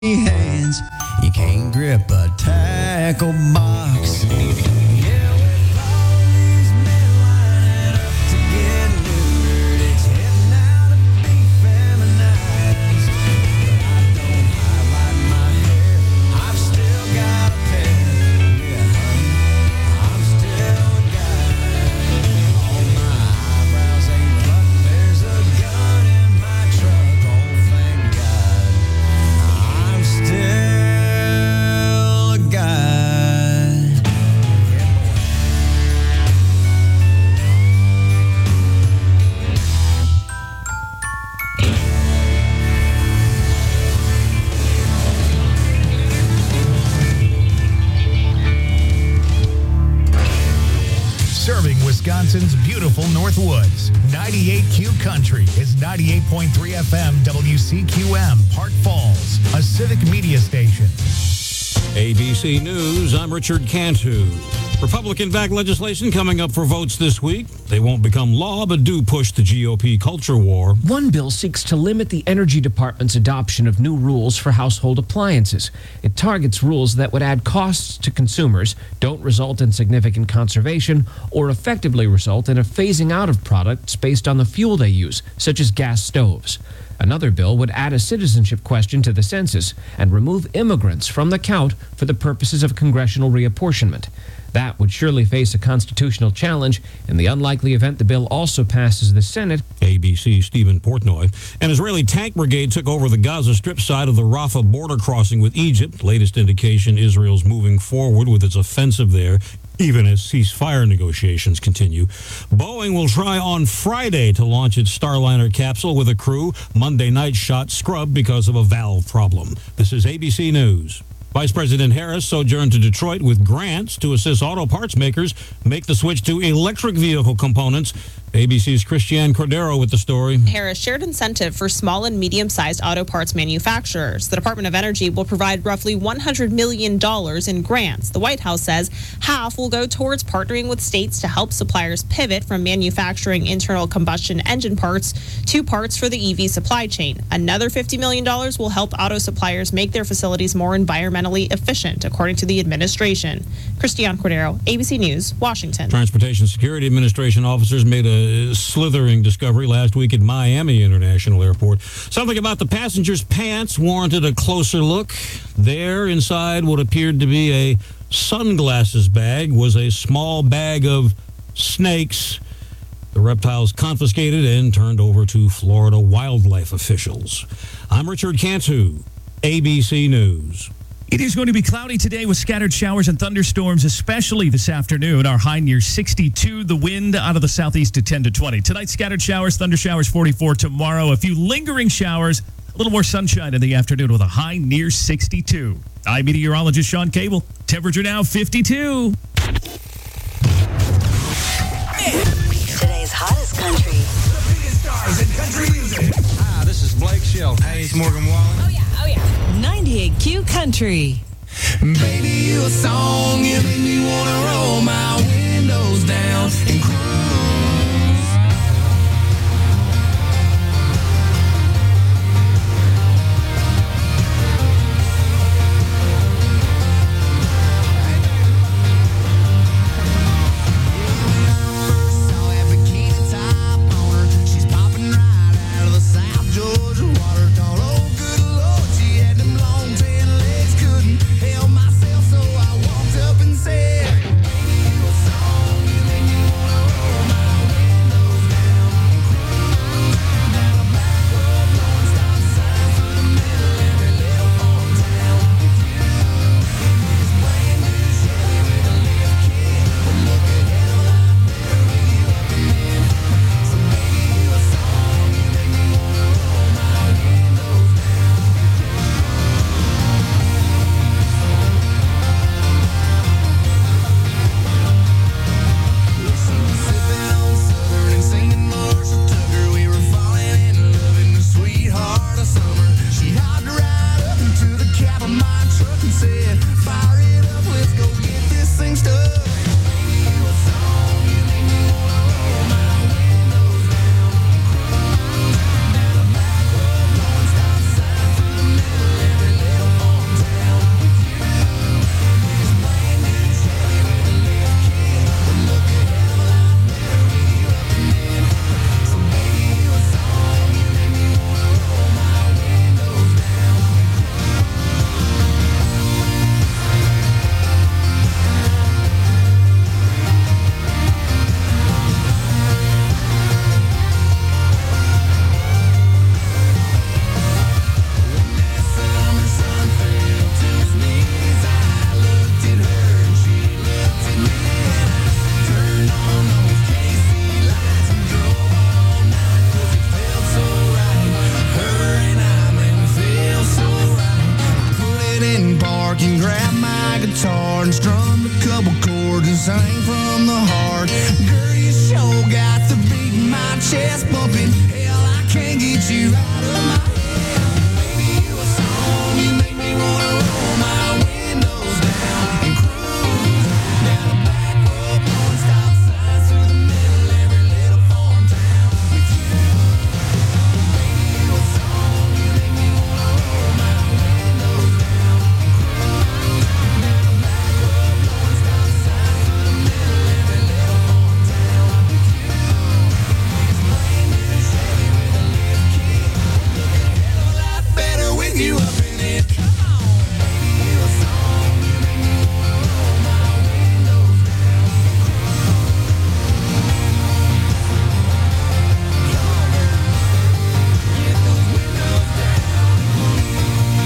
hands. You can't grip a tackle box. Yeah, with all these men lining up to get neutered, it's heading out to be feminized. But I don't highlight my hair. I've still got a pet. Yeah, honey, I'm still a guy. All my eyebrows ain't plucked. There's a gun in my truck. Oh, thank God. I'm still a guy. Yeah, boy. Serving Wisconsin's beautiful Northwoods. 98Q Country is 98.3 FM WCQM, Park Falls, a civic media station. ABC News, I'm Richard Cantu. Republican-backed legislation coming up for votes this week. They won't become law, but do push the GOP culture war. One bill seeks to limit the Energy Department's adoption of new rules for household appliances. It targets rules that would add costs to consumers, don't result in significant conservation, or effectively result in a phasing out of products based on the fuel they use, such as gas stoves. Another bill would add a citizenship question to the census and remove immigrants from the count for the purposes of congressional reapportionment. That would surely face a constitutional challenge in the unlikely event the bill also passes the Senate. ABC Stephen Portnoy. An Israeli tank brigade took over the Gaza Strip side of the Rafah border crossing with Egypt. Latest indication Israel's moving forward with its offensive there, even as ceasefire negotiations continue. Boeing will try on Friday to launch its Starliner capsule with a crew. Monday night shot scrubbed because of a valve problem. This is ABC News. Vice President Harris sojourned to Detroit with grants to assist auto parts makers make the switch to electric vehicle components. ABC's Christiane Cordero with the story. Harris shared incentive for small and medium-sized auto parts manufacturers. The Department of Energy will provide roughly $100 million in grants. The White House says half will go towards partnering with states to help suppliers pivot from manufacturing internal combustion engine parts to parts for the EV supply chain. Another $50 million will help auto suppliers make their facilities more environmentally efficient, according to the administration. Christiane Cordero, ABC News, Washington. Transportation Security Administration officers made a slithering discovery last week at Miami International Airport. Something about the passenger's pants warranted a closer look. There, inside what appeared to be a sunglasses bag, was a small bag of snakes. The reptiles confiscated and turned over to Florida wildlife officials. I'm Richard Cantu, ABC News. It is going to be cloudy today with scattered showers and thunderstorms, especially this afternoon. Our high near 62. The wind out of the southeast at 10 to 20. Tonight, scattered showers, thunder showers 44. Tomorrow, a few lingering showers, a little more sunshine in the afternoon with a high near 62. I'm meteorologist Sean Cable. Temperature now 52. Today's hottest country. The biggest stars in country music. Hi, this is Blake Shelton. Hey, it's Morgan Wallen. Oh, yeah. 98Q Country. Baby, you a song. You make me wanna roll my windows down and cruise. Saw that bikini top on her. She's popping right out of the South Georgia water. Thought, oh, good Lord, she had them long tan legs. Couldn't help myself, so I walked up and said, baby, you a park and grab my guitar and strum a couple chords and sing from the heart. Girl, you sure got the beat in my chest bumping. Hell, I can't get you out of my head. Baby, you a song, you make me wanna roll my windows down and cruise down the back road, blowing stop signs through the middle of every little farm town with you. Baby, you a song, you make me wanna roll my windows down and cruise down the back road, blowing stop signs through the middle of every little farm town with you. It's plain to Chevy with a lift kit, looking a hell of a lot better with you up in it. Come on, baby, you a song, you make me wanna roll my windows down and cruise. Come on, girl, get those windows down.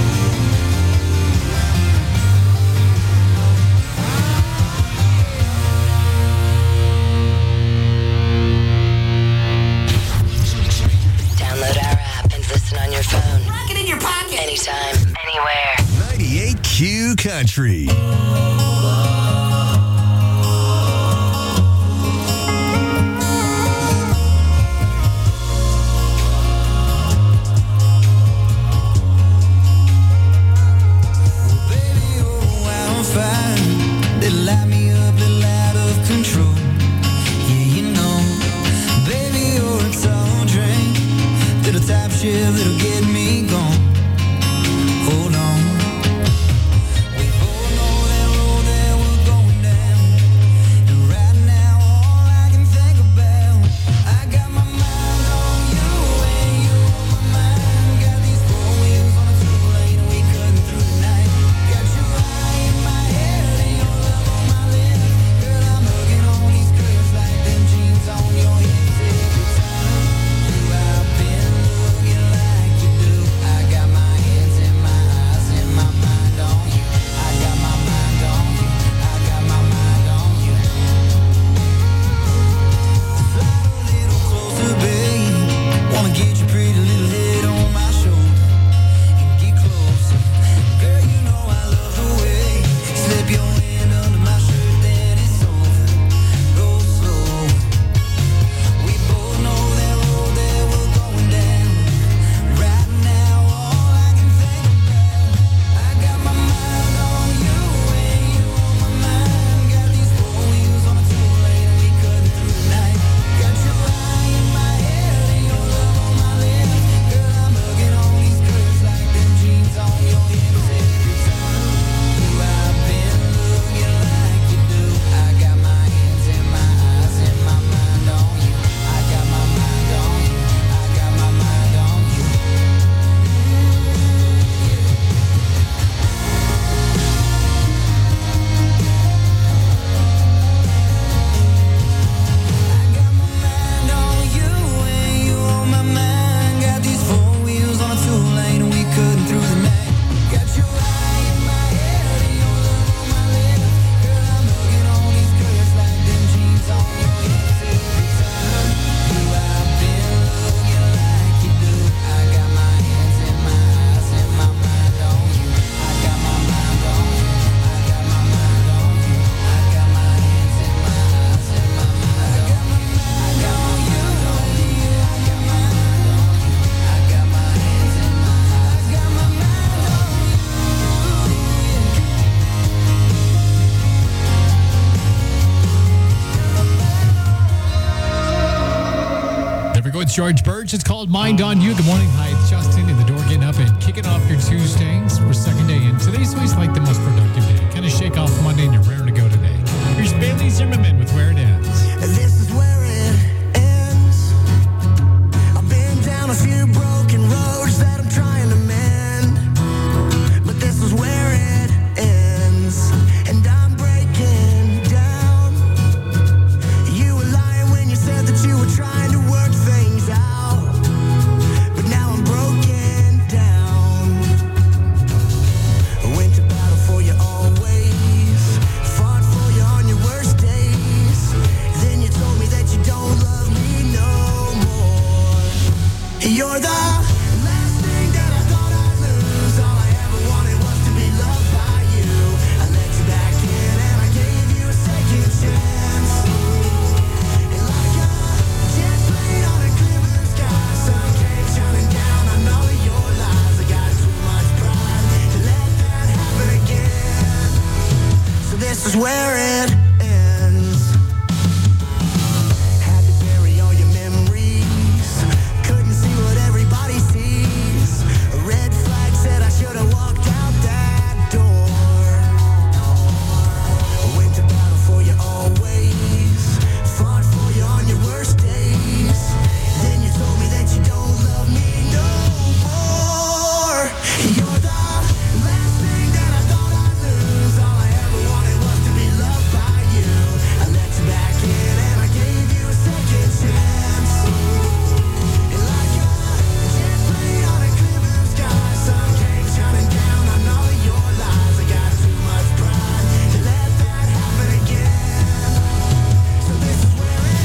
Download our app and listen on your phone. Rock it in your pocket. Anytime, anywhere. 98Q Country. Baby, oh, I'm fine. They light me up, little out of control. Yeah, you know, baby, you're a tall drink. Little top shit that'll get me gone. Hold on. We both know that road that we're going down. And right now, all I can think about, I got my mind on you and you on my mind. Got these four wheels on a two-lane and we cutting through the night. Got your eye in my head and your love on my lips. Girl, I'm hugging on these curves like them jeans on your hips every time. I've been looking like you do. I got my hands in my eyes and my mind on you. I got my mind on you. I got my mind on you. Slide a little closer, babe. Wanna get your pretty little head on my shoulder and get closer. Girl, you know I love the way you slip your hand under my shirt, then it's over. Go slow. We both know that road that we're going down. Right now, all I can think about, I got my mind on you and you on my mind. Got these four wheels on a two-lane and we cutting through the night. Got your eye in my head and your love on my lips. Girl, I'm hugging on these curves like them jeans on your hips every time. I've been looking like you do. I got my hands in my eyes and my mind on you. I got my mind on you. I got my mind on you. I got my mind on you and you on my mind. Got these four wheels on a two-lane and we cutting through the night. Got your eye in my head and your love on my lips. Girl, I'm hugging on these curves like them jeans on your hips every time. I've been looking like you do. I got my hands in my eyes and my mind on you. I got my mind on you. I got my mind on you. I got my hands in my eyes and my mind on you. I got on you. I got my mind on you. I got my hands in my eyes. I got my mind on you. There we go. It's George Birch. It's called Mind on You. Good morning. Hi, it's Justin in the door getting up and kicking off your Tuesdays for second day. And today's always like the most productive day. Kind of shake off Monday and you're raring to go today. Here's Bailey Zimmerman with Where It Ends. This is where it ends. I've been down a few broken roads that I'm trying to mend, but this is where it ends. And I'm breaking down. You were lying when you said that you were trying to work things out, but now I'm broken down. is where it ends. Had to bury all your memories. Couldn't see what everybody sees. A red flag said I should have walked out that door. Went to battle for you always. Fought for you on your worst days. Then you told me that you don't love me no more. You're the last thing that I thought I'd lose. All I ever wanted was to be loved by you. I let you back in and I gave you a second chance. And like a jet plane on a clear blue sky, sun came shining down on all of your lies. I got too much pride to let that happen again. So this is where it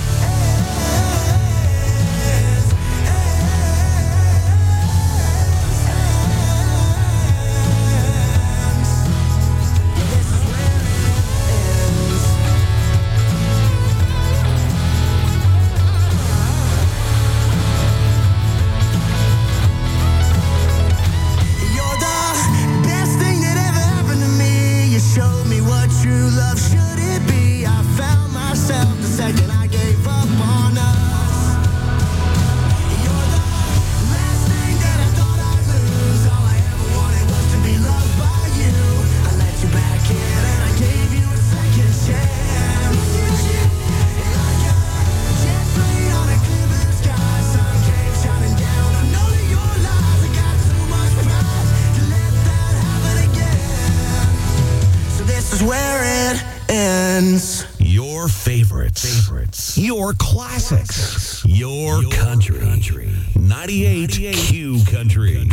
You're the best thing that ever happened to me. You showed me what true love should it be. I found myself the second I gave up on us. You're the last thing that I thought I'd lose. All I ever wanted was to be loved by you. I let you back in and I gave you a second chance. Like a jet plane on a clear blue sky, sun came shining down on all of your lies. I got too much pride to let that happen again. So this is where it ends. Your favorites. Your classics. Your country. 98 Q Country.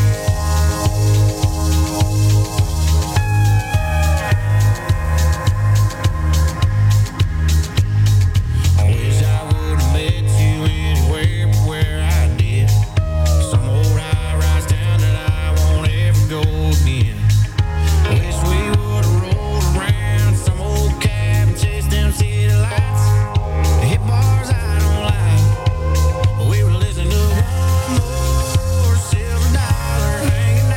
I wish I would have met you anywhere but where I did. Some old high-rise town that I won't ever go again. Wish we would have rolled around some old cab and chased them city lights. Hit bars I don't like. We were listening to one more silver dollar hanging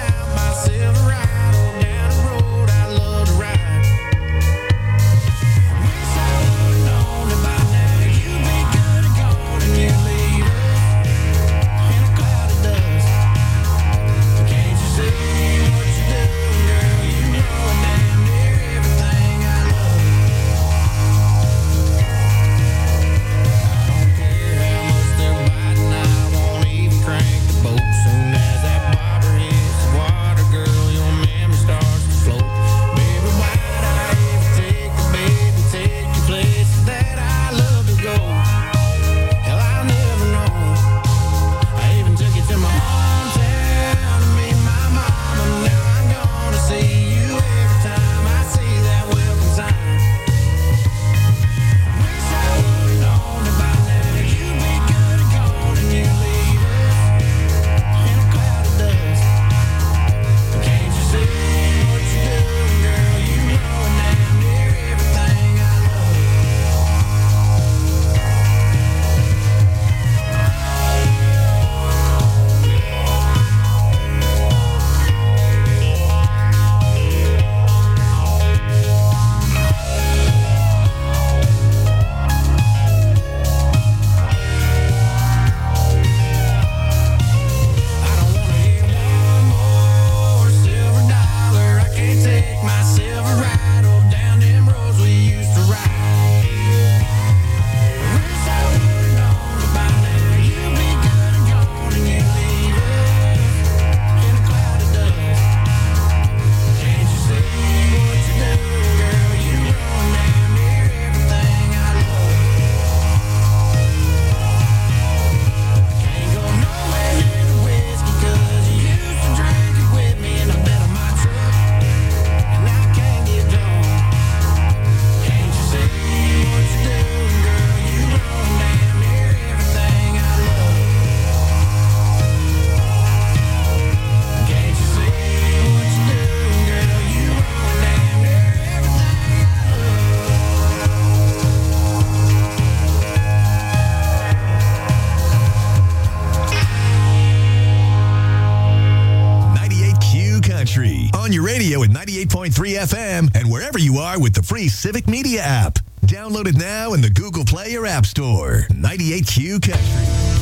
Country. On your radio at 98.3 FM and wherever you are with the free Civic Media app. Download it now in the Google Play or App Store. 98Q Country.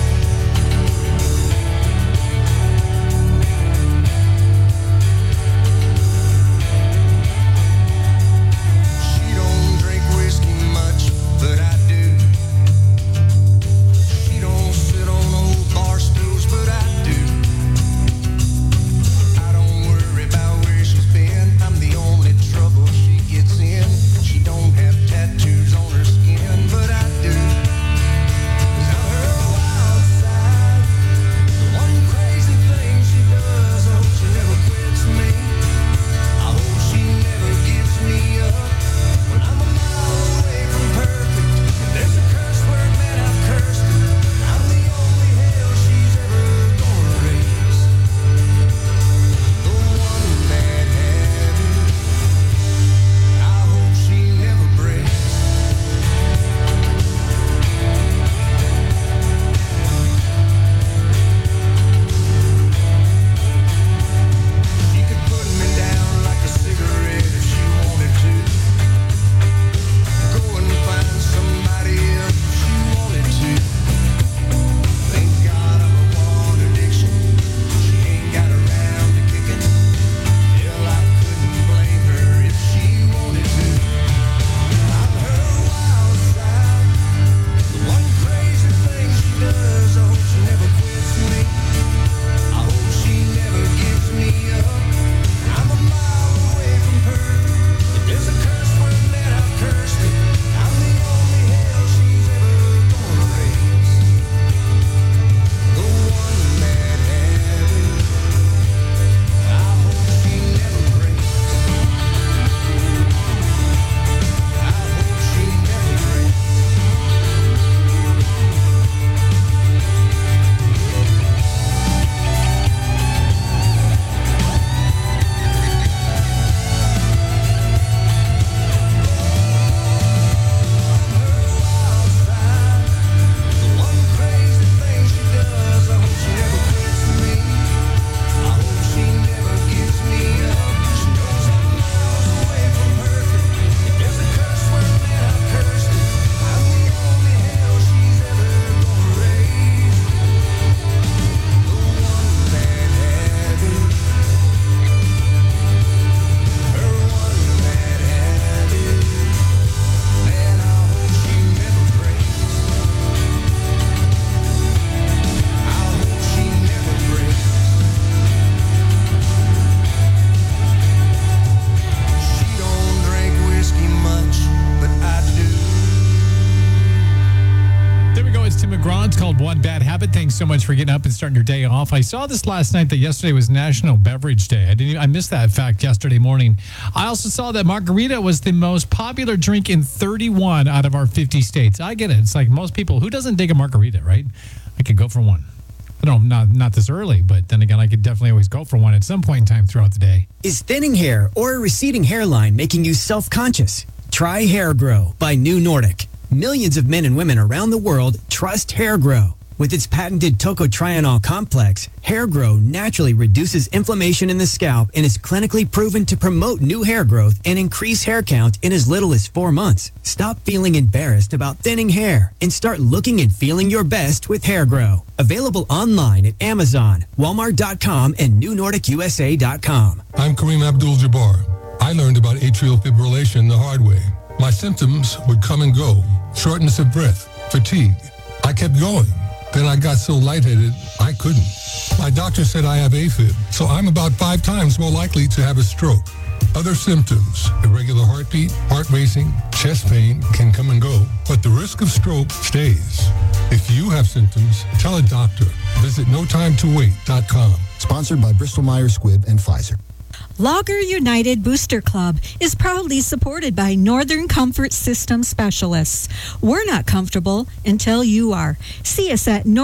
Thanks so much for getting up and starting your day off. I saw this last night that yesterday was National Beverage Day. I missed that fact yesterday morning. I also saw that margarita was the most popular drink in 31 out of our 50 states. I get it. It's like most people, who doesn't dig a margarita, right? I could go for one. I don't, not this early, but then again, I could definitely always go for one at some point in time throughout the day. Is thinning hair or a receding hairline making you self-conscious? Try Hair Grow by New Nordic. Millions of men and women around the world trust Hair Grow. With its patented tocotrienol complex, Hair Grow naturally reduces inflammation in the scalp and is clinically proven to promote new hair growth and increase hair count in as little as 4 months. Stop feeling embarrassed about thinning hair and start looking and feeling your best with Hair Grow. Available online at Amazon, Walmart.com, and NewNordicUSA.com. I'm Kareem Abdul-Jabbar. I learned about atrial fibrillation the hard way. My symptoms would come and go. Shortness of breath, fatigue. I kept going. Then I got so lightheaded, I couldn't. My doctor said I have AFib, so I'm about 5 times more likely to have a stroke. Other symptoms, irregular heartbeat, heart racing, chest pain can come and go, but the risk of stroke stays. If you have symptoms, tell a doctor. Visit NoTimeToWait.com. Sponsored by Bristol-Myers Squibb and Pfizer. Logger United Booster Club is proudly supported by Northern Comfort System Specialists. We're not comfortable until you are. See us at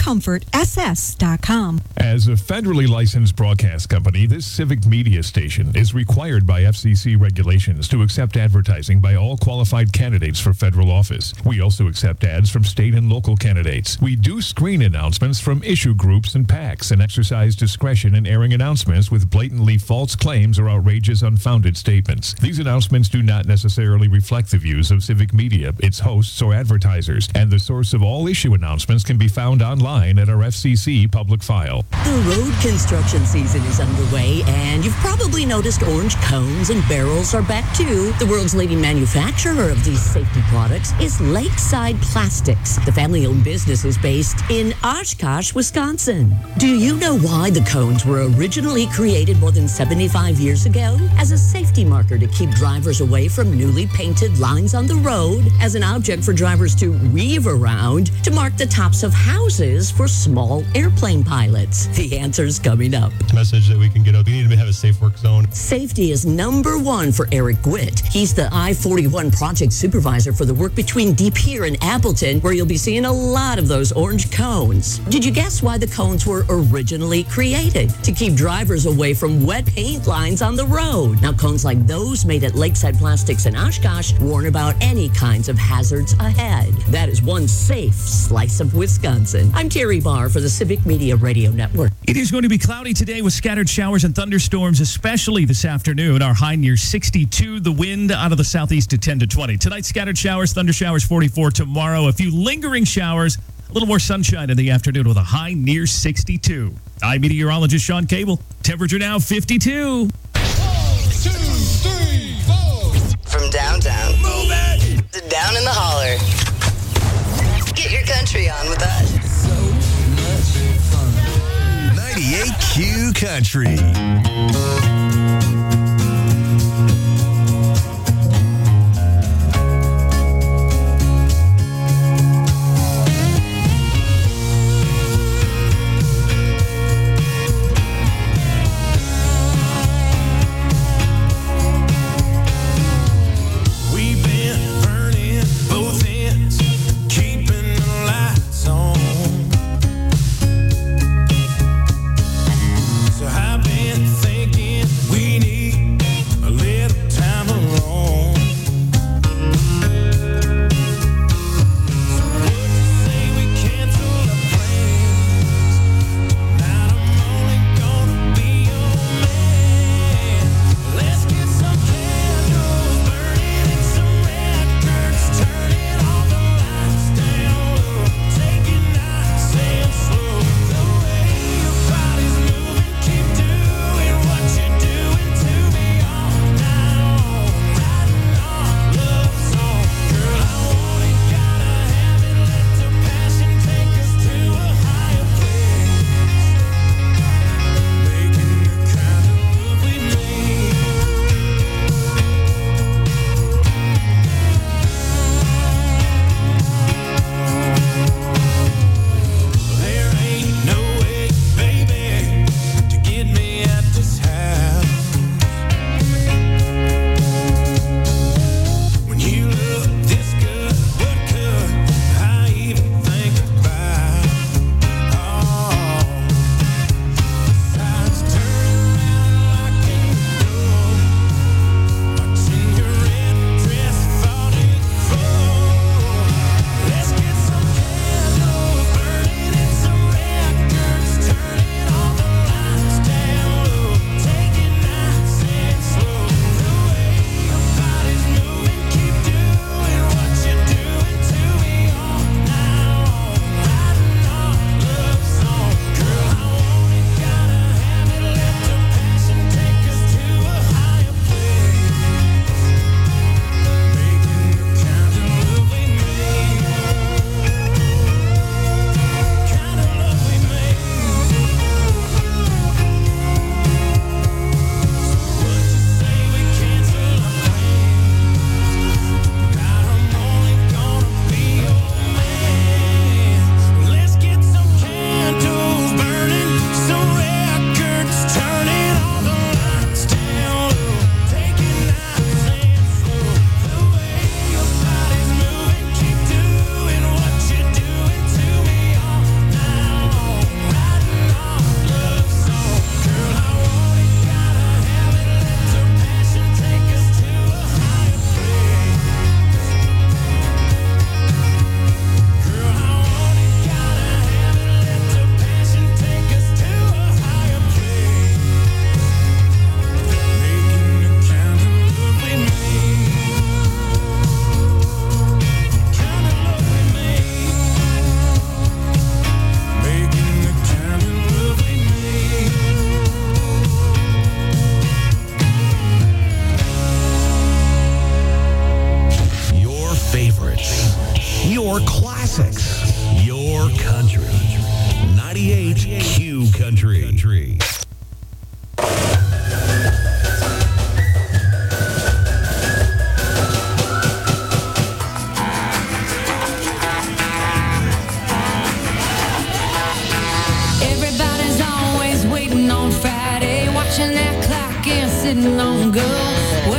northerncomfortss.com. As a federally licensed broadcast company, this civic media station is required by FCC regulations to accept advertising by all qualified candidates for federal office. We also accept ads from state and local candidates. We do screen announcements from issue groups and PACs and exercise discretion in airing announcements with blatantly false false claims or outrageous, unfounded statements. These announcements do not necessarily reflect the views of Civic Media, its hosts, or advertisers, and the source of all issue announcements can be found online at our FCC public file. The road construction season is underway, and you've probably noticed orange cones and barrels are back too. The world's leading manufacturer of these safety products is Lakeside Plastics. The family-owned business is based in Oshkosh, Wisconsin. Do you know why the cones were originally created more than 75 years ago? As a safety marker to keep drivers away from newly painted lines on the road, as an object for drivers to weave around, to mark the tops of houses for small airplane pilots. The answer's coming up. Message that we can get out. We need to have a safe work zone. Safety is number one for Eric Gwitt. He's the I-41 project supervisor for the work between Deep Pier and Appleton, where you'll be seeing a lot of those orange cones. Did you guess why the cones were originally created? To keep drivers away from wet paint lines on the road. Now, cones like those made at Lakeside Plastics in Oshkosh warn about any kinds of hazards ahead. That is one safe slice of Wisconsin. I'm Terry Barr for the Civic Media Radio Network. It is going to be cloudy today with scattered showers and thunderstorms, especially this afternoon. Our high near 62. The wind out of the southeast at 10 to 20. Tonight, scattered showers, thunder showers 44. Tomorrow, a few lingering showers, a little more sunshine in the afternoon with a high near 62. I'm meteorologist Sean Cable. Temperature now 52. 1, 2, 3, 4. From downtown. Move it! To down in the holler. Get your country on with us. 98Q Country. So I've been thinking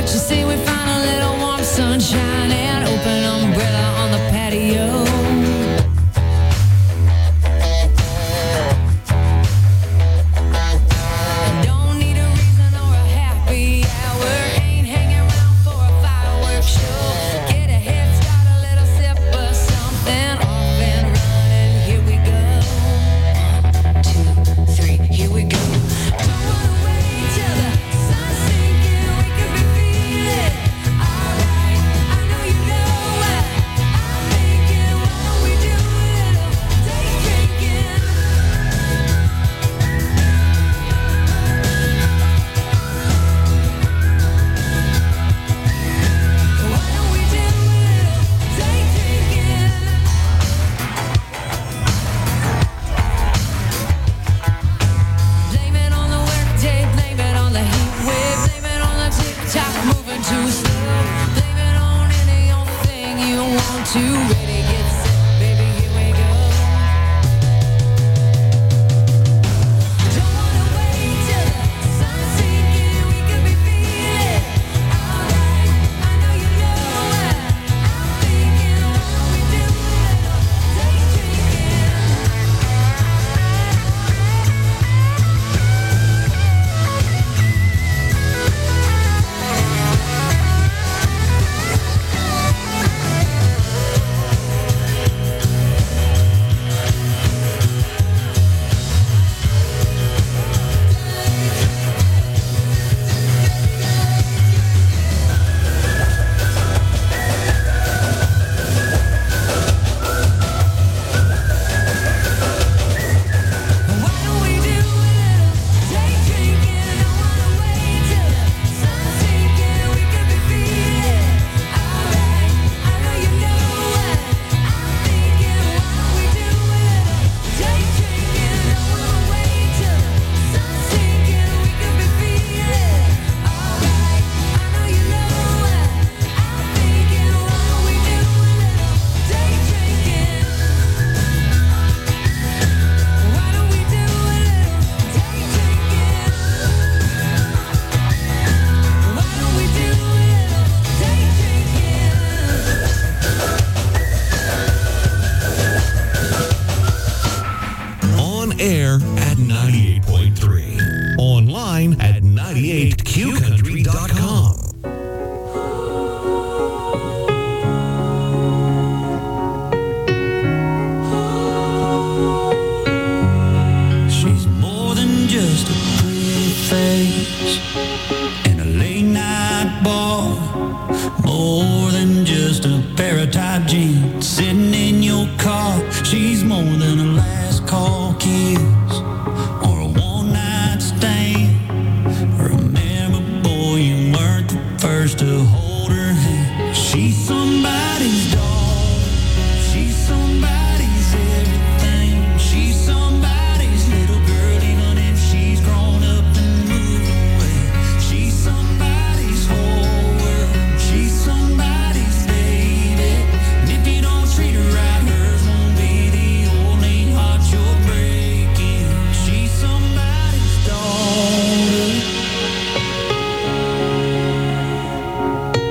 She say we find a little warm sunshine and open umbrella on the patio. Don't need a reason or a happy hour. Ain't hanging around for a fireworks show. Get a head start, a little sip of something. Off and running, here we go. 1, 2, 3, here we go. Don't wanna wait till the sun's sinking. We could be feeling alright. I know you know what I'm thinking. Why don't we do a little day drinking? Why don't we do a little day drinking? Blame it on the workday, blame it on the heat wave, blame it on the tick-tock moving too slow. Blame it on any old thing you want to. Ready, get set, baby, here we go. Don't wanna wait till the sun's sinking. We could be feeling alright. I know you know what I'm thinking. Why don't we do a little day drinking? Why don't we do a little day drinking? Don't wanna wait till the sun's sinking. We could be feeling alright. I know you know what I'm thinking. Why don't we do a little day drinking? Don't wanna wait till the sun's sinking. We could be feeling alright. I know you know what I'm thinking. Why don't we do a little day drinking? Why don't we do a little day drinking? Why don't we do a little day drinking? On air at 98.3. Online at 98qcountry.com. She's more than just a pretty face and a late night bar. More than just a pair of tight jeans sitting in your car. She's more than a last call kiss or a one night stand. Remember, boy, you weren't the first to hold her hand. She's somebody's dog. She's somebody's everything. She's somebody's little girl, even if she's grown up and moved away. She's somebody's whole world. She's somebody's baby. And if you don't treat her right, hers won't be the only heart you're breaking. She's somebody's daughter.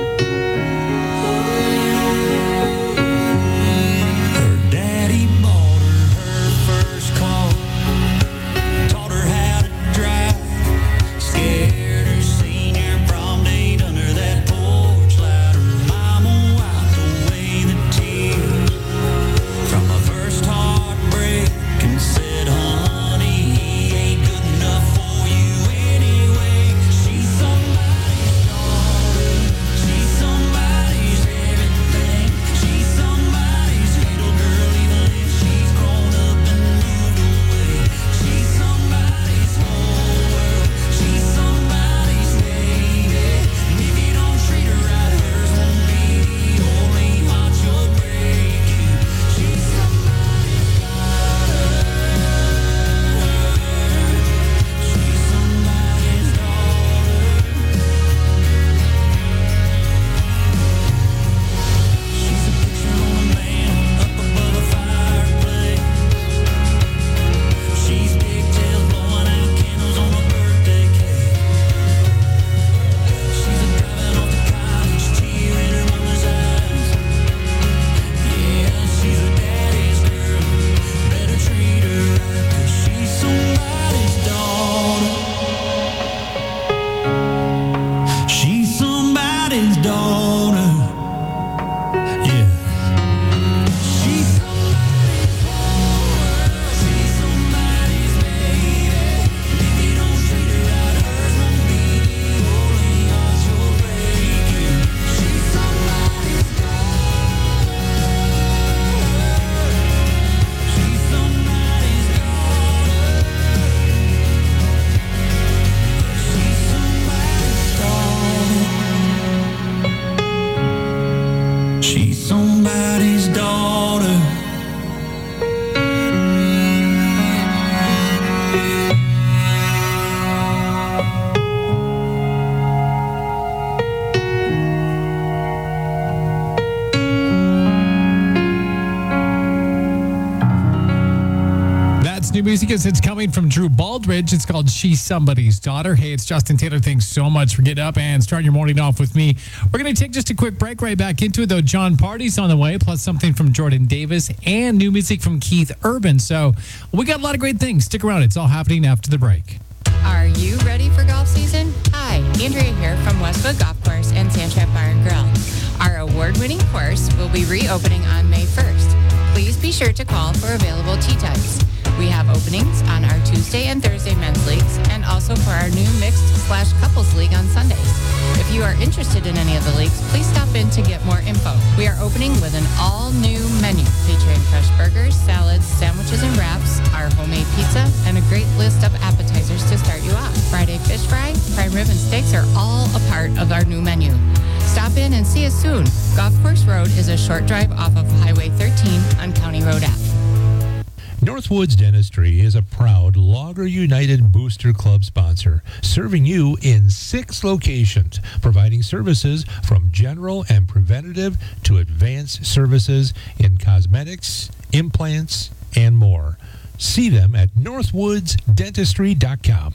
music as it's coming from Drew Baldridge. It's called She's Somebody's Daughter. Hey, it's Justin Taylor. Thanks so much for getting up and starting your morning off with me. We're going to take just a quick break, right back into it, though. John Party's on the way, plus something from Jordan Davis and new music from Keith Urban. So we got a lot of great things. Stick around. It's all happening after the break. Are you ready for golf season? Hi, Andrea here from Westwood Golf Course and Sandtrap Bar and Grill. Our award-winning course will be reopening on May 1st. Please be sure to call for available tee times. We have openings on our Tuesday and Thursday men's leagues and also for our new mixed/couples league on Sundays. If you are interested in any of the leagues, please stop in to get more info. We are opening with an all-new menu featuring fresh burgers, salads, sandwiches and wraps, our homemade pizza, and a great list of appetizers to start you off. Friday fish fry, prime rib, and steaks are all a part of our new menu. Stop in and see us soon. Golf Course Road is a short drive off of Highway 13 on County Road Ave. Northwoods Dentistry is a proud Logger United Booster Club sponsor, serving you in 6 locations, providing services from general and preventative to advanced services in cosmetics, implants, and more. See them at northwoodsdentistry.com.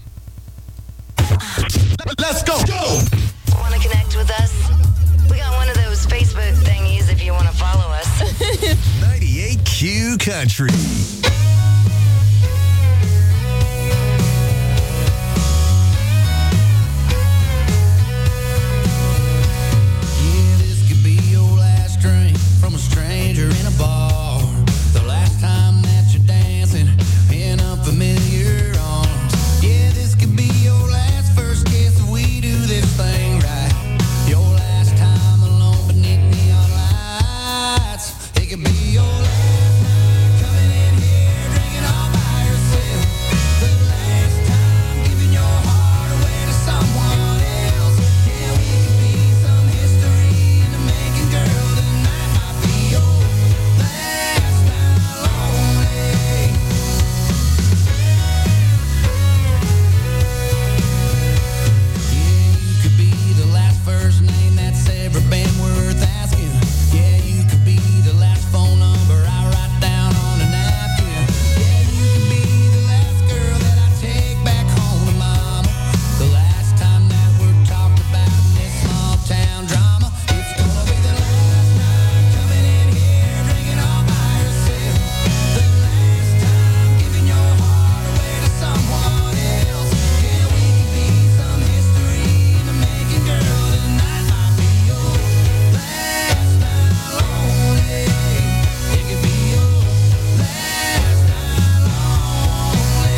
Let's go! Want to connect with us? We got one of those Facebook thingies if you want to follow us. 98Q Country. Yeah, this could be your last drink from a stranger in a bar. The last time that you're dancing in unfamiliar arms. Yeah, this could be your last first kiss if we do this thing right. Your last time alone beneath neon lights. It could be your last night coming in here drinking all by yourself. The last time giving your heart away to someone else. Yeah, we could be some history in the making, girl. Tonight might be your last night lonely. Yeah, you could be the last first name that's ever been worth asking. Yeah, you could be the last phone number I write down on a napkin. Yeah, you could be the last girl that I take back home to mama. The last time that we're talked about in this small town drama. It's gonna be the last night coming in here drinking all by yourself. The last time giving your heart away to someone else. Yeah, we could be some history in the making, girl. Tonight might be your last night lonely. It could be your last night lonely.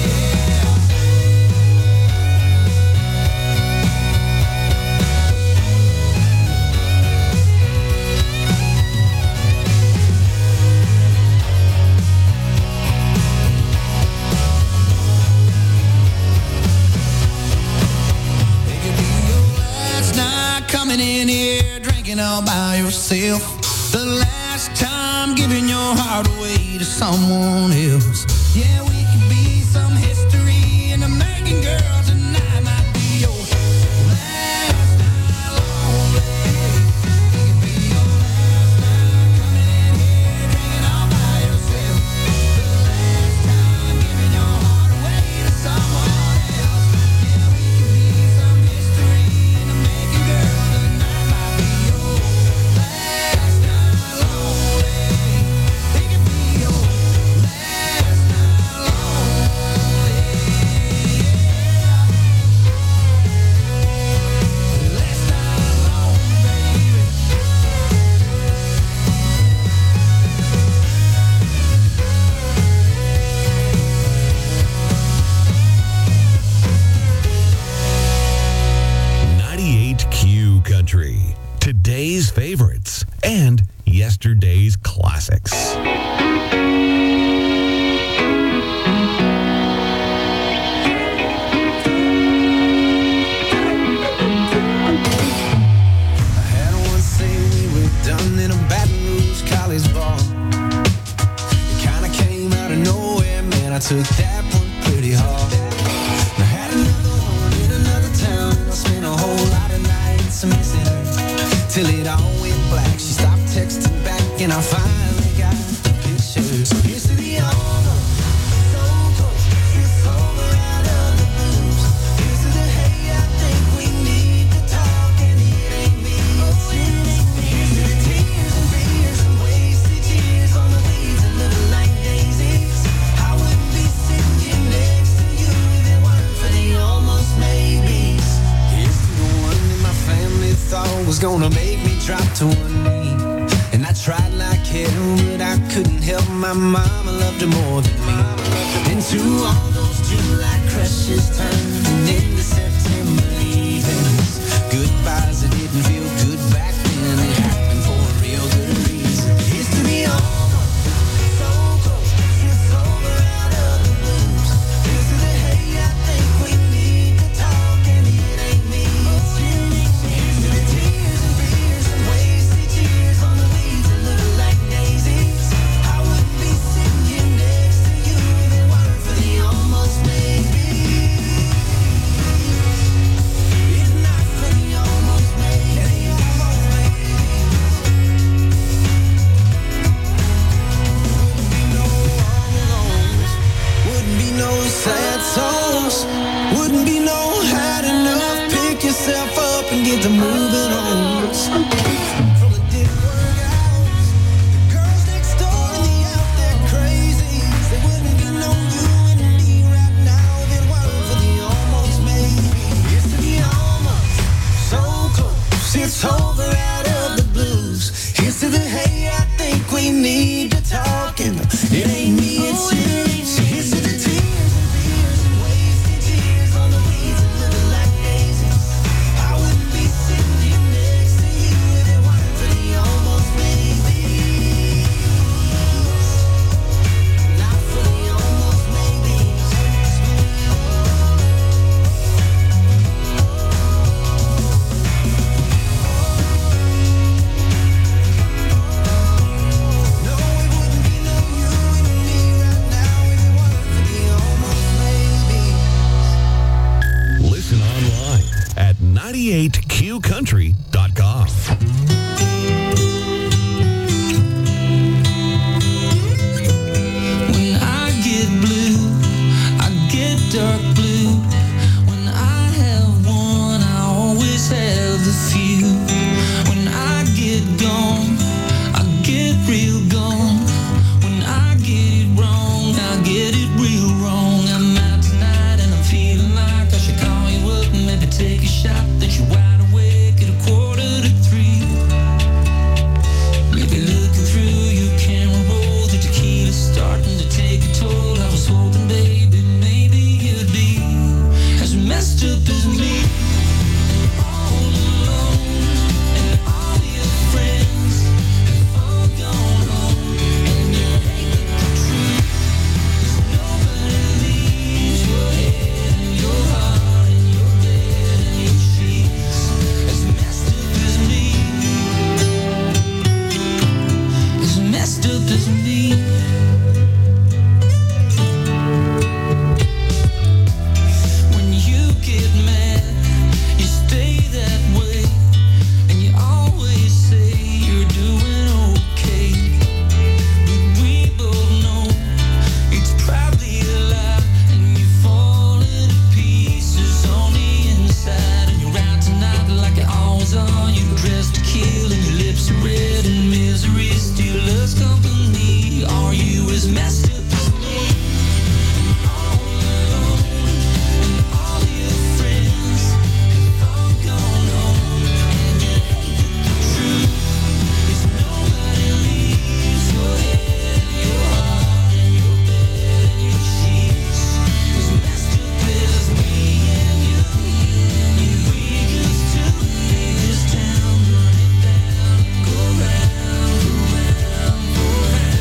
It could be your last night coming in here drinking all by yourself. The last time giving your heart away to someone else. Yeah, we could be some history in the making, girl. Tonight might be your last night lonely. It could be your last night coming in here drinking all by yourself. The last time giving your heart away to someone else. Yeah, we could be some history in the making, girl. Tonight might be your last night lonely. It could be your last night lonely. Last night lonely, baby. Q Country. Today's favorites and yesterday's classics. Had one say we were done in a Baton Rouge college bar. It kinda came out of nowhere, man. I took that one pretty hard. I had another one in another town. I spent a whole lot of nights missing her till it all went black. She stopped texting back, and I finally got the picture. So here's to the armor, so was gonna make me drop to one knee. And I tried like hell, but I couldn't help my mama loved her more than me. Into all those July crushes turned into September leavings. Goodbyes that didn't feel good back then. It happened for a real good reason. Used to be almost so close. It's over out of the blues. Used to the hey, I think we need to talk, and it ain't me, it's you. Used to the tears and beers and wasted years on the weeds that look like daisies. I wouldn't be sitting here next to you if it weren't for the almost maybe. If not for the almost maybe. Wouldn't be no sad songs. Wouldn't be no had enough. Pick yourself up and get to moving on. From the dick workouts, the girls next door and the out there crazies. There wouldn't be no you and me right now if it weren't for the almost maybe. Used to be almost so close. It's over out of the blues. Here's to the hey, I think we need to talk, and it ain't me, it's you. Here's to the tears and beers and wasted years on the weeds that look like daisies. I wouldn't be sitting here next to you if it weren't for the almost maybe. Not for the almost maybe. No, it wouldn't be no you and me right now if it weren't for the almost maybe. Listen online at 98qcountry.com. When I get blue, I get dark blue. When I have one, I always have a few. When I get gone, I get real gone. When I get it wrong, I get it real wrong. I'm out tonight and I'm feeling like I should call you up and maybe take a shot that you're wide awake at 2:45. Maybe looking through your camera roll, the tequila's starting to take a toll. I was hoping, baby, maybe you'd be as messed up as me. All alone, and all your friends have all gone home, and you hate the truth. 'Cause nobody leaves your head and your heart and your bed and your sheets as messed up as me. As messed up as me. When you get mad, you stay that way, and you always say you're doing okay. But we both know it's probably a lie, and you fall into pieces on the inside. And you're out tonight like you always are. You're dressed to kill, and your lips are red, and misery still loves company. Are you as messed up as me? All alone, and all your friends have all gone home, and you hate the truth. 'Cause nobody leaves your head, your heart, and your bed and your sheets as messed up as me and you. We used to leave this town, run it down, go round, go round, go round.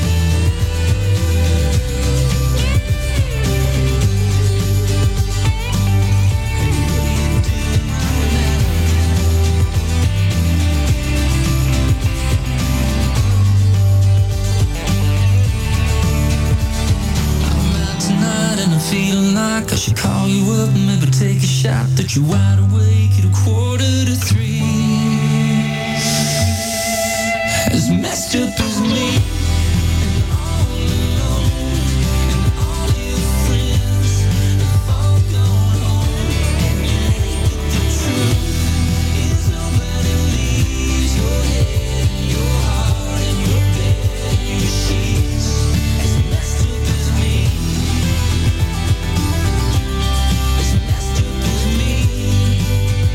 I'm out tonight and I'm feeling like I should call you up and maybe take a shot that you're wide awake at 2:45. As messed up as me. And all alone, and all your friends have all gone home, and you hate the truth. Is nobody leaves your head and your heart and your bed and your sheets as messed up as me. As messed up as me.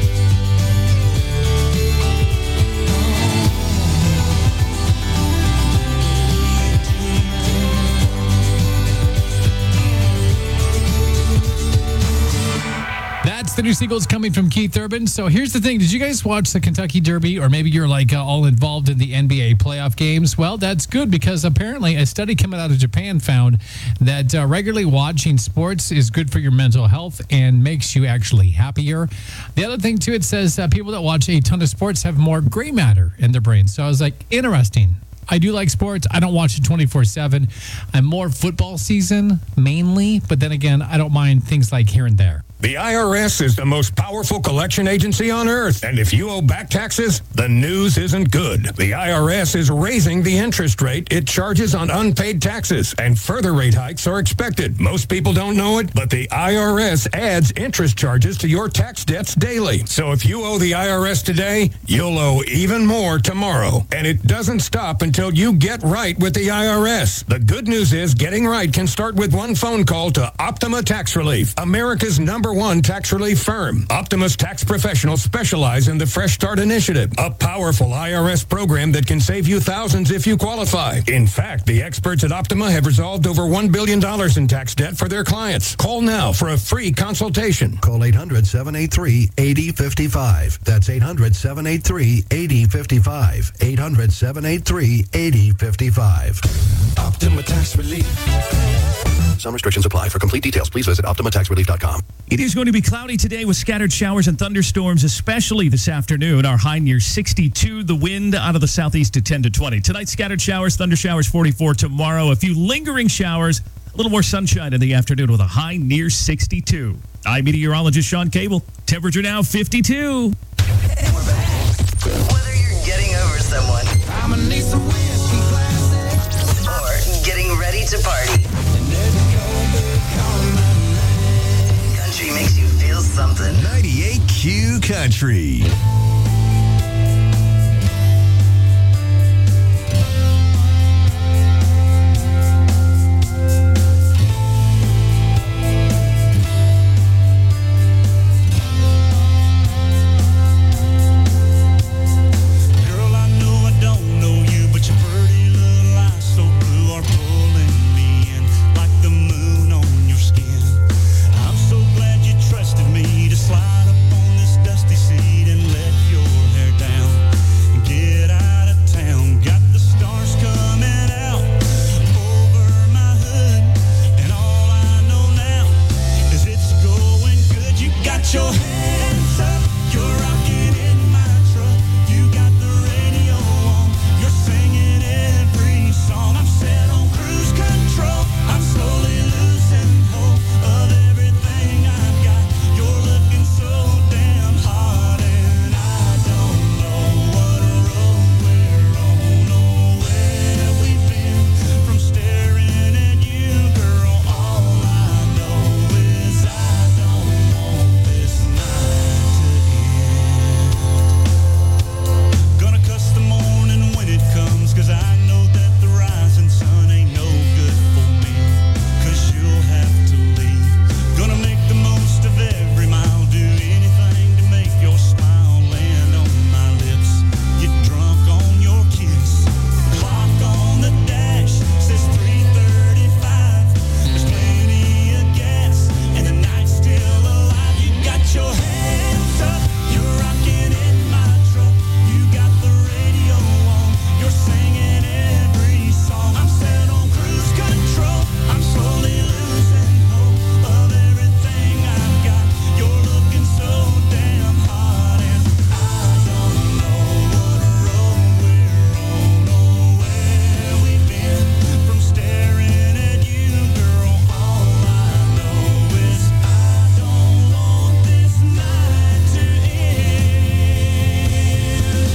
Seagulls coming from Keith Urban. So here's the thing. Did you guys watch the Kentucky Derby? Or maybe you're like all involved in the NBA playoff games? Well, that's good because apparently a study coming out of Japan found that regularly watching sports is good for your mental health and makes you actually happier. The other thing, too, it says people that watch a ton of sports have more gray matter in their brain. So I was like, interesting. I do like sports. I don't watch it 24/7. I'm more football season mainly, but then again, I don't mind things like here and there. The IRS is the most powerful collection agency on earth, and if you owe back taxes, the news isn't good. The IRS is raising the interest rate it charges on unpaid taxes, and further rate hikes are expected. Most people don't know it, but the IRS adds interest charges to your tax debts daily. So if you owe the IRS today, you'll owe even more tomorrow. And it doesn't stop until you get right with the IRS. The good news is getting right can start with one phone call to Optima Tax Relief, America's #1 tax relief firm. Optima's tax professionals specialize in the Fresh Start Initiative, a powerful IRS program that can save you thousands if you qualify. In fact, the experts at Optima have resolved over $1 billion in tax debt for their clients. Call now for a free consultation. Call 800-783-8055. That's 800-783-8055. 800-783-8055. Optima Tax Relief. Some restrictions apply. For complete details, please visit OptimaTaxRelief.com. It is going to be cloudy today with scattered showers and thunderstorms, especially this afternoon. Our high near 62. The wind out of the southeast at 10 to 20. Tonight, scattered showers, thunder showers 44. Tomorrow, a few lingering showers, a little more sunshine in the afternoon with a high near 62. I'm meteorologist Sean Cable. Temperature now 52. Whether you're getting over someone I'ma need some whiskey classic. or getting ready to party, country makes you feel something. 98Q Country. Girl, I know I don't know you, but your pretty little eyes so blue are pulling me in like the moon on your skin. I'm so glad you trusted me to slide up on this dusty seat and let your hair down and get out of town. Got the stars coming out over my hood, and all I know now is it's going good. You got your hands up, you're rocking in my truck. You got the radio on, you're singing every song. I'm set on cruise control, I'm slowly losing hope of everything I've got. You're looking so damn hot, and I don't know what road we're on or where we've been. From staring at you, girl, all I know is I don't want this night to end. Gonna cuss the morning when it comes, 'cause I know that the rising sun ain't no good for me, 'cause you'll have to leave. Gonna make the most of every mile, do anything to make your smile land on my lips, get drunk on your kiss. Clock on the dash says 3:35. There's plenty of gas and the night's still alive. You got your hands up, you're rocking in my truck. You got the radio on, you're singing every song. I'm set on cruise control, I'm slowly losing hope of everything I've got. You're looking so damn hot, and I don't know what road we're on or where we've been. From staring at you, girl, all I know is I don't want this night to end.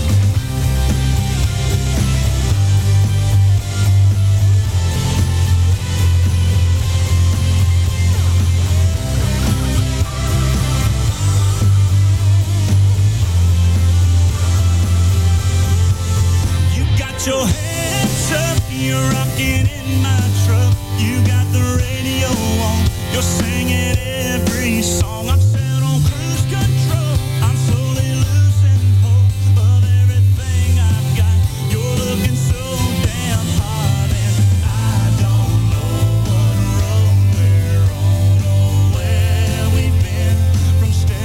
You got your hands up, you're rocking in my truck. You got the radio on, you're singing every song. I'm set on cruise control, I'm slowly losing hope of everything I've got. You're looking so damn hot, and I don't know what road we're on or where we've been. From staring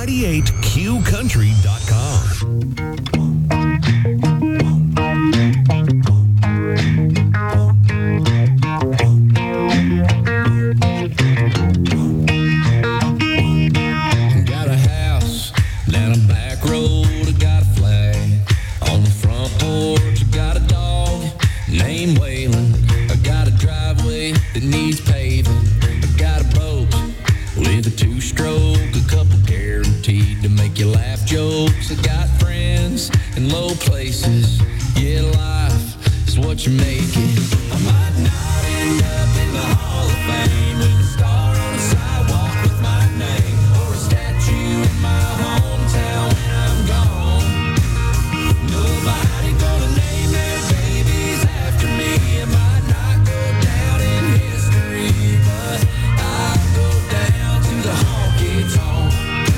Got a house down a back road, I got a flag on the front porch, I got a dog named Waylon, I got a driveway that needs paving, I got a boat with a two-stroke, a couple guaranteed to make you laugh jokes, I got friends in low places, yeah, life is what you make it. I might not end up in the Hall of Fame with a star on the sidewalk with my name, or a statue in my hometown when I'm gone. Nobody gonna name their babies after me. It might not go down in history, but I'll go down to the honky tonk.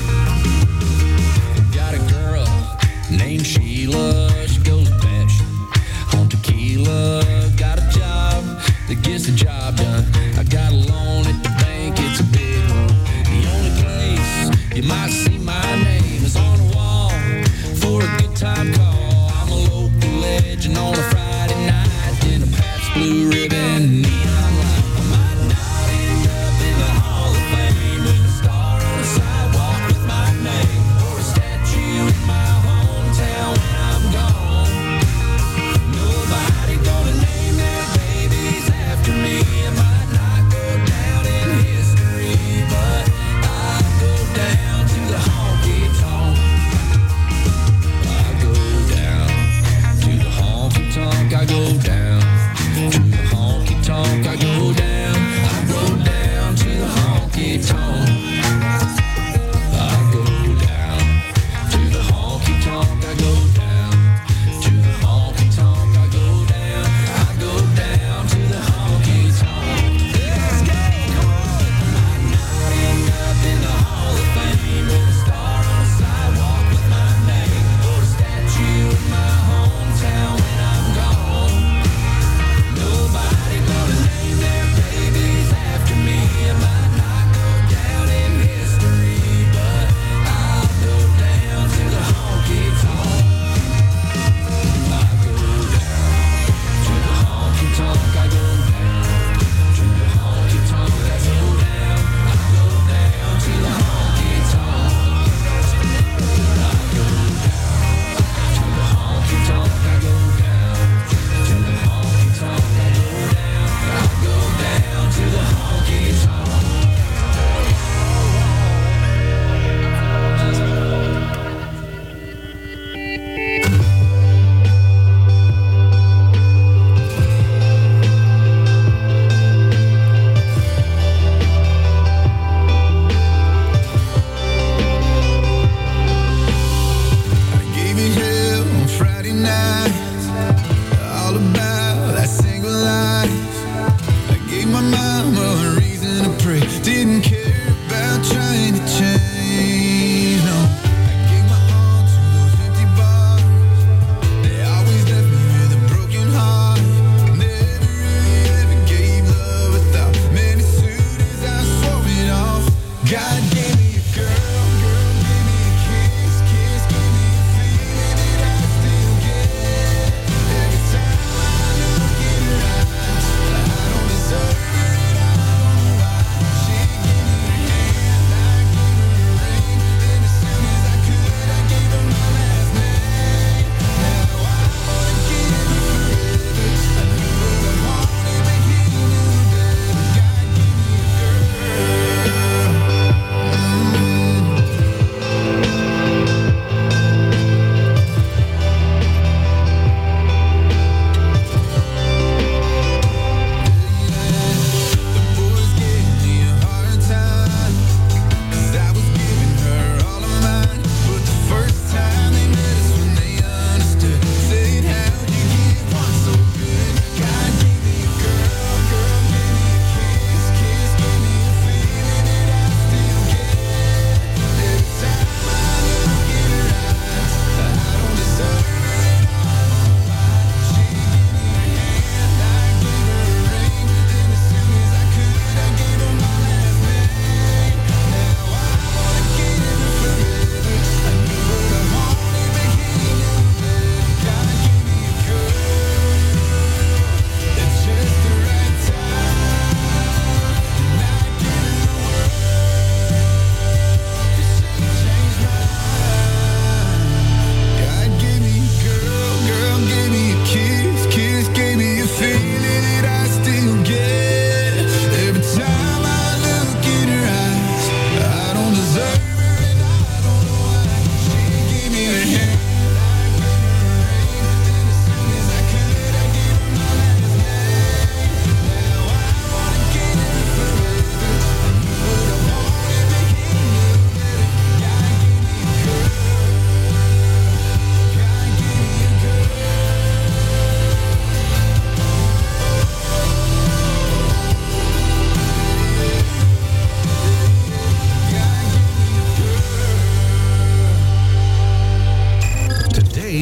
Got a girl named Sheila, she goes best on tequila. Got a job that gets the job done. I got a loan at the bank, it's a big one. The only place you might see my name is on the wall for a good time call. I'm a local legend on a Friday night in a Pabst Blue Ribbon neon light. I might not end up in the Hall of Fame with a star on the sidewalk with my name, or a statue in my hometown when I'm gone. Nobody gonna name their babies after me. It might not go down in history, but I'll go down to the honky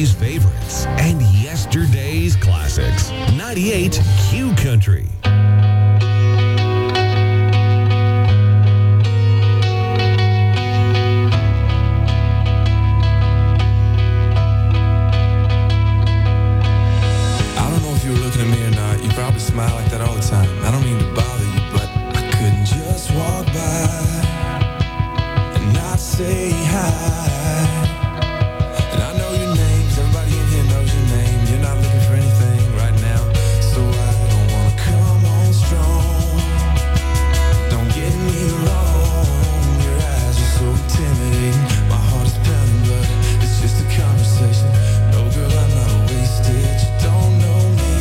today's favorites and yesterday's classics. 98 Q Country. I don't know if you were looking at me or not. You probably smile like that all the time. I don't mean to bother you, but I couldn't just walk by and not say hi. And I know your name, 'cause everybody in here knows your name. You're not looking for anything right now, so I don't wanna come on strong. Don't get me wrong, your eyes are so intimidating. My heart is pounding, but it's just a conversation. No, girl, I'm not wasted. You don't know me,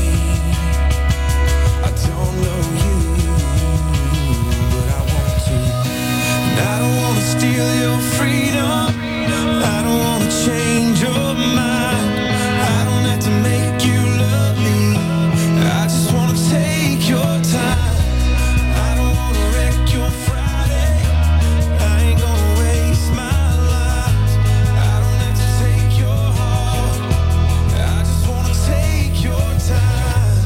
I don't know you, but I want to. And I don't wanna steal your freedom, I don't wanna change your mind. I don't have to make you love me, I just wanna take your time. I don't wanna wreck your Friday, I ain't gonna waste my life. I don't have to take your heart, I just wanna take your time.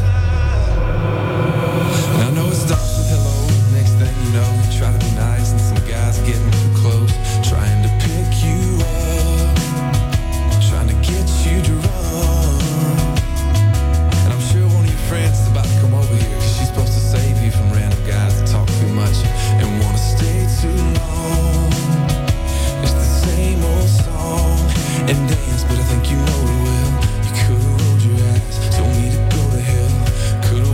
And I know it starts with hello, next thing you know, you try to be nice and some guys are getting too close, trying to pick you up, trying to get you to run. And I'm sure one of your friends is about to come over here, 'cause she's supposed to save you from random guys that talk too much and wanna stay too long. It's the same old song and dance, but